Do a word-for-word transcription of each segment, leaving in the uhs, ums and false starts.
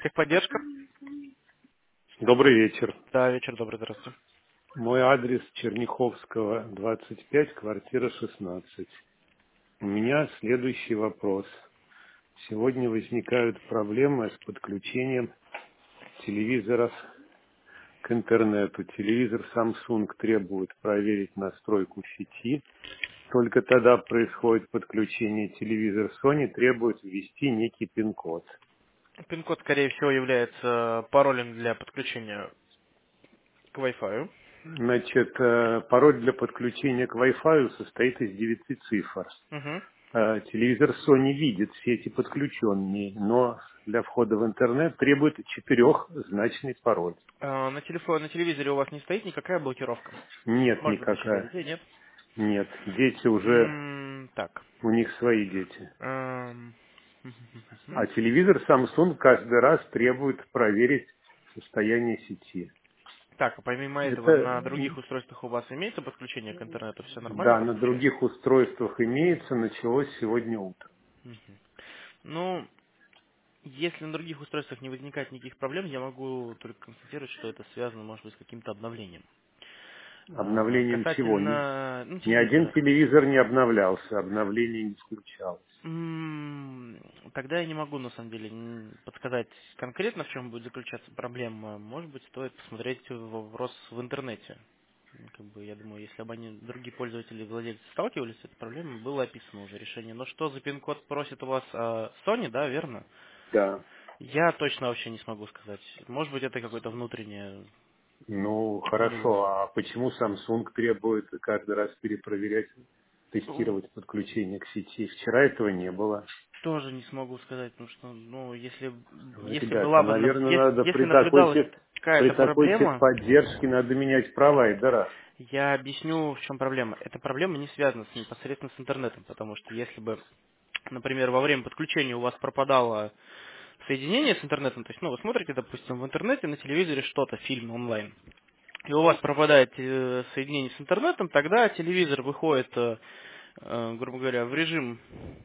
Техподдержка? Добрый вечер. Да, вечер добрый, здравствуйте. Мой адрес Черняховского, двадцать пять, квартира шестнадцать. У меня следующий вопрос. Сегодня возникают проблемы с подключением телевизоров к интернету. Телевизор Samsung требует проверить настройку сети. Только тогда происходит подключение. Телевизор Sony требует ввести некий пин-код. Пин-код, скорее всего, является паролем для подключения к Wi-Fi. Значит, э, пароль для подключения к Wi-Fi состоит из девяти цифр. Угу. Э, Телевизор Sony видит сети подключенные, но для входа в интернет требует четырехзначный пароль. А, на телефоне, на телевизоре у вас не стоит никакая блокировка? Нет Может быть, защита для никакая. детей, нет? Нет. Дети уже, М, так. у них свои дети. Эм, А телевизор Samsung каждый раз требует проверить состояние сети. Так, а помимо этого, Это, на других устройствах у вас имеется подключение к интернету? Все нормально да, на подключается? других устройствах имеется, началось сегодня утром. Мгм. Ну, если на других устройствах не возникает никаких проблем, я могу только констатировать, что это связано, может быть, с каким-то обновлением. А, Обновлением чего? Ни, Касательно, ну, ни один телевизора. телевизор не обновлялся, обновление не включалось. М, Тогда я не могу, на самом деле, м, подсказать конкретно, в чем будет заключаться проблема. Может быть, стоит посмотреть вопрос в интернете. Ну, Как бы, я думаю, если бы они, другие пользователи, владельцы сталкивались с этой проблемой, было описано уже решение. Но что за пин-код просит у вас а, Sony, да, верно? Да. Я точно вообще не смогу сказать. Может быть, это какое-то внутреннее Ну, было. хорошо. А почему Samsung требует каждый раз перепроверять, Ну, тестировать подключение к сети? Вчера этого не было. тоже не смогу сказать, потому что, ну, если, если Ребята, была бы, нав- наверное, ес- надо если при такой, наблюдалась тех- при какая-то такой проблема, техподдержке надо менять провайдера. я объясню, в чем проблема. Эта проблема не связана с, непосредственно с интернетом, потому что если бы, например, во время подключения у вас пропадало соединение с интернетом, то есть, ну, вы смотрите, допустим, в интернете на телевизоре что-то, фильм онлайн, и у вас пропадает э, соединение с интернетом, тогда телевизор выходит, э, э, грубо говоря, в режим,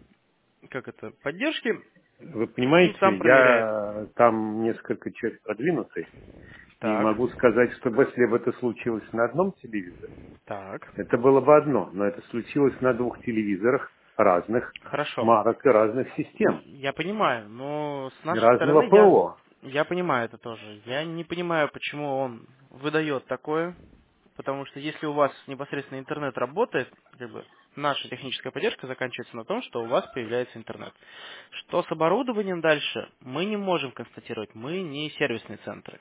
как это, поддержки, Вы и сам понимаете, проверяет. я там несколько человек продвинутый, и Так, могу сказать, что если бы это случилось на одном телевизоре, так, это было бы одно, но это случилось на двух телевизорах разных хорошо. марок и разных систем, Я понимаю, но с и нашей разного стороны я, ПО. я понимаю это тоже. Я не понимаю, почему он выдает такое, потому что если у вас непосредственно интернет работает, как бы наша техническая поддержка заканчивается на том, что у вас появляется интернет. Что с оборудованием дальше, мы не можем констатировать, мы не сервисные центры.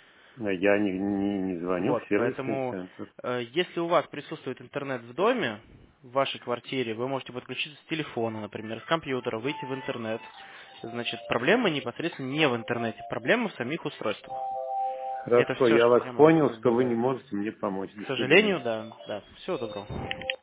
Я не, не, не звоню в Вот, сервисный поэтому, центр. э, если у вас присутствует интернет в доме, в вашей квартире, вы можете подключиться с телефона, например, с компьютера, выйти в интернет. Значит, проблема непосредственно не в интернете, проблема в самих устройствах. Это Хорошо, все, я что вас я могу, понял, как что вы бы, не можете мне помочь. к До свидания. сожалению, да, да. Всего доброго.